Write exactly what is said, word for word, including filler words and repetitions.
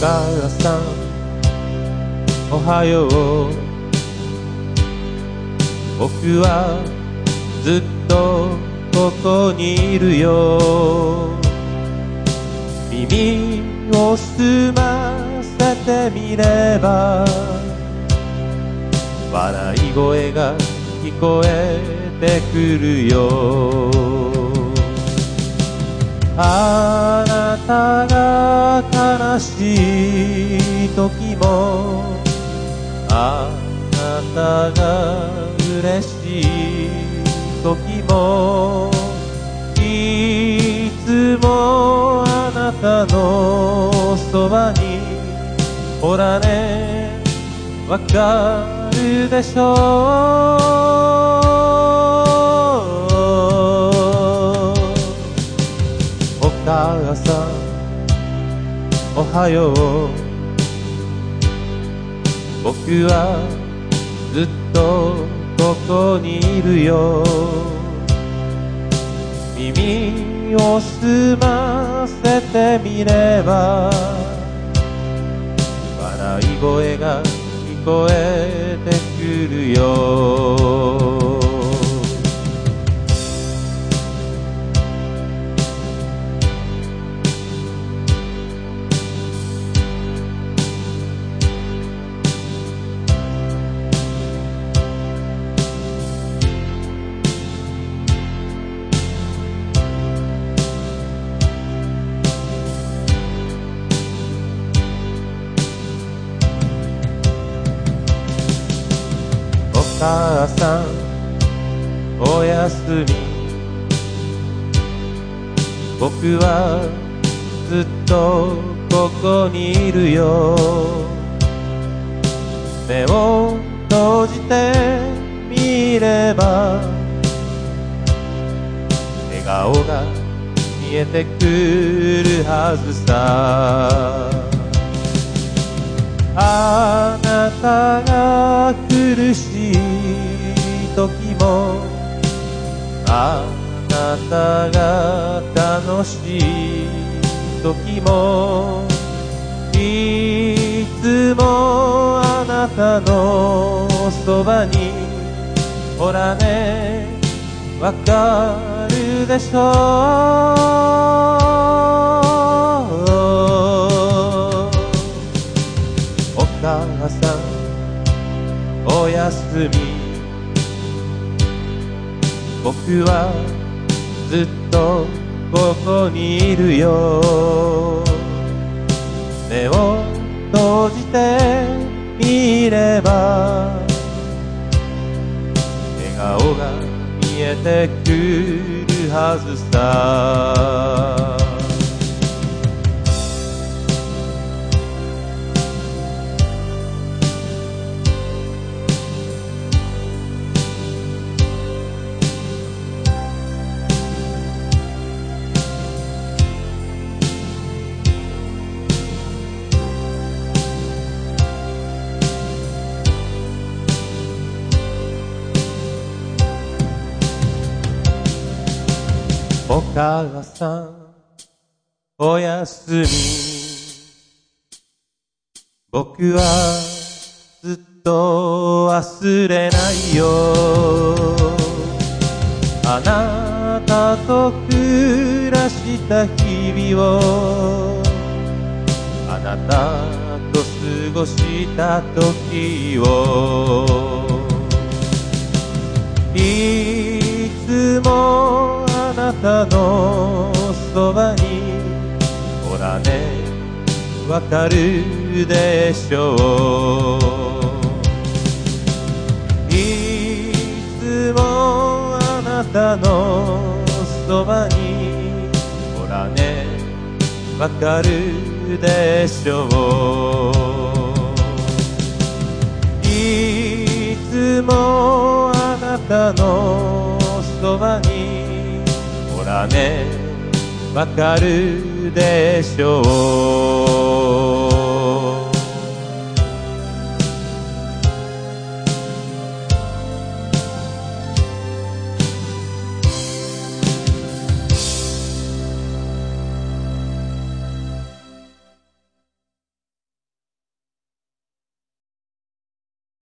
母さんおはよう。僕はずっとここにいるよ。耳を澄ませてみれば笑い声が聞こえてくるよ。あなたが悲しい時もあなたが嬉しい時もいつもあなたのそばにほらねわかるでしょう。お母さんおはよう。僕はずっとここにいるよ。耳を澄ませてみれば笑い声が聞こえてくるよ。お母さんおやすみ。僕はずっとここにいるよ。目を閉じてみれば笑顔が見えてくるはずさ。あなたが苦しい時もあなたが楽しい時もいつもあなたのそばにほらねわかるでしょう。お母さんおやすみ。僕はずっとここにいるよ。目を閉じてみれば笑顔が見えてくるはずさ。お母さんおやすみ。僕はずっと忘れないよ。あなたと暮らした日々をあなたと過ごした時をいつもあなたのそばにほらねわかるでしょう。いつもあなたのそばにほらねわかるでしょう。いつもあなたのそばにほらねわかるでしょう。